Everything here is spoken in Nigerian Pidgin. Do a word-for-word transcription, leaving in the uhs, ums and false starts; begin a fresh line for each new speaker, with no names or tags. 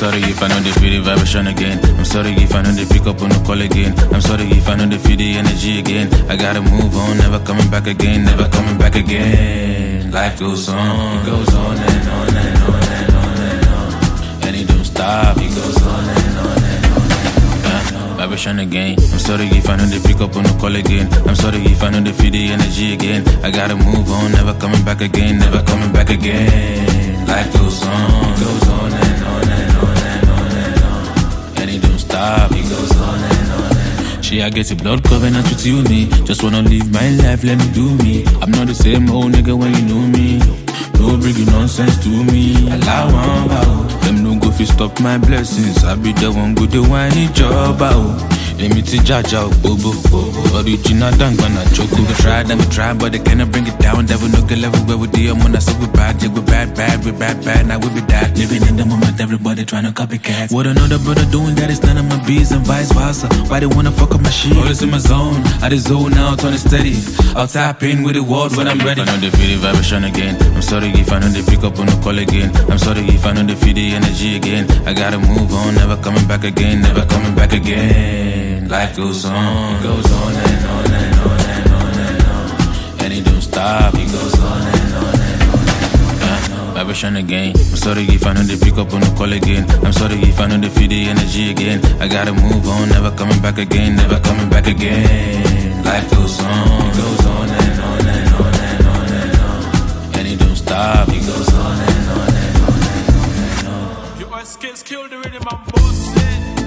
sorry if I know they feel the vibration again. I'm sorry if I know they pick up on the call again. I'm sorry if I know they feel the energy again. I gotta move on, never coming back again, never coming back again. Life goes on, it goes on and on and on and on and on. And it don't stop, it goes on and on and on and on. Vibration again. I'm sorry if I know they pick up on the call again. I'm sorry if I know they feel the energy again. I gotta move on, never coming back again, never coming back again. Life goes on, goes on and on and on and on and on. And it don't stop, it goes on and on and on. She, I get a blood covenant with you, me. Just wanna live my life, let me do me. I'm not the same old nigga when you know me. Don't bring your nonsense to me. Allow one bow. Them no go fi stop my blessings. I be the one go the whiny job out. Let me to Jaja, Bobo, Bobo. Original dang gonna choke. We try, then we try, but they cannot bring it down. Devil no get level where we deal. When I say we bad, yeah, we bad, bad, we bad, bad. Now we be that. Living in the moment, everybody trying to copycat. What another brother doing that is none of my bees and vice versa. Why they wanna fuck up my shit? Always in my zone. I just zone out, turn it steady. I'll tap in with the world when I'm ready. I know they feel the vibration again. I'm sorry if I know they pick up on the call again. I'm sorry if I know they feel the energy again. I gotta move on, never coming back again, never coming back again. Life goes on, goes on and on and on and on and on. And it don't stop, it goes on and on and on and on. Vibration again. I'm sorry if I know they pick up on the call again. I'm sorry if I know they feel the energy again. I gotta move on, never coming back again, never coming back again. Life goes on, goes on and on and on and on and on. And it don't stop, it goes on and on and on and on and on.
Your skills kill the rhythm and boss it.